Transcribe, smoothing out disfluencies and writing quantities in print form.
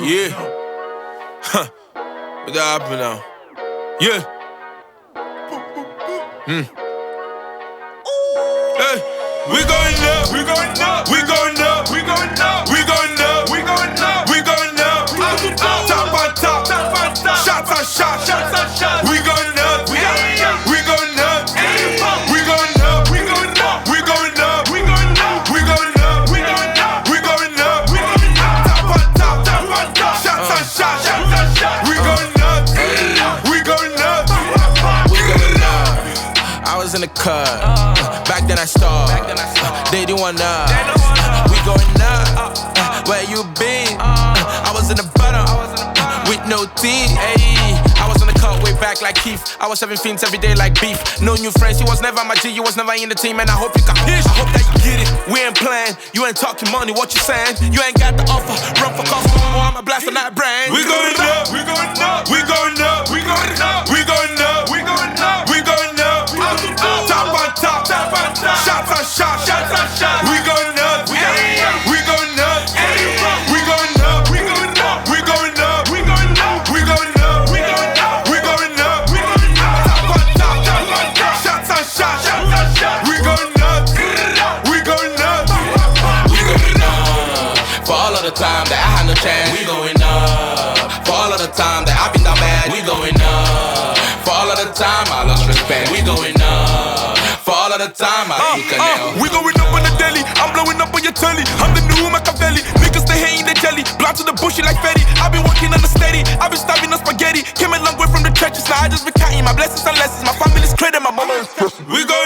Yeah. Huh. What that happen now? Yeah. Hey, we going up, we going up, we going up, we going up, we going up, we going up, we going up. Top on top, shots on shots, we going up, we going up, we going up, we going up, we going up, we going up, we going up, we going up, we going up, we going up, we going up. Top on top, shots on shots, we going up, we going up, we going up. I was in the car, back then I started. They do one up, we going up. Where you been? I was in the bottom with no team. Ayy, I was on the cut way back like Keith. I was having fiends every day like beef. No new friends, you was never my G, you was never in the team, and I hope you got pissed. I hope that you get it. We ain't playing, you ain't talking money. What you saying? You ain't got the offer. Run for cost, or I'm a blast on that brand. We going up, we going up, we going up, we going up, we going up, we going up, we going up. Top on top, shots on shots, we going up, we going up, we going up, we going up, we going up, we going up, we going up, we going up, we going up, we going up, we going up. Top on top, shots on shots, we going up, we going up, we going up. For all of the time that I had no chance, we going up. For all of the time that I've been down bad, we going up. For all of the time I lost respect, we going up. For all of the time I took a nail. We going up on the deli, I'm blowing up on your telly. I'm the new Machiavelli, niggas they hating the jelly. Blind to the bushy like Fetty, I've been working on the steady. I've been starving on spaghetti, came a long way from the trenches. Now I just been counting my blessings and lessons. My family's credit, my mama is pressing. We going